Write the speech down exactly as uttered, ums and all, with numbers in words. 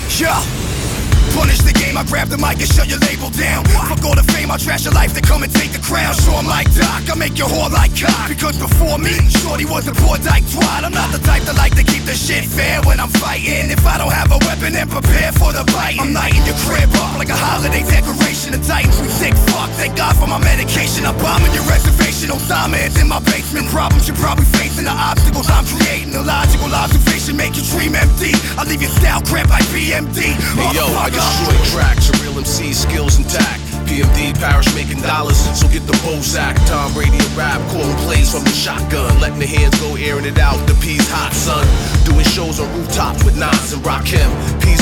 Yeah. Punish the game, I grab the mic and shut your label down. Fuck all the fame, I'll trash your life, then come and take the crown. Sure, I'm like Doc, I make your whore like cock. Because before me, Shorty was a poor dyke twat. I'm not the type to like to keep the shit fair when I'm fighting. If I don't have a weapon, then prepare for the bite. I'm lighting your crib up like a holiday decoration. The Titans, we sick fuck, thank God for my medication. I'm bombing your reservation, Osama is in my basement. Problems you're probably facing, the obstacles I'm creating. Illogical observation, make your dream empty. I leave your style cramped like P M D. Hey yo, I destroy tracks, a real M C, skills intact. P M D, parish making dollars, so get the Bozak. Tom Brady a rap, calling plays from the shotgun. Letting the hands go, airing it out, the P's hot, son. Doing shows on rooftops with Nas and Rakim. P's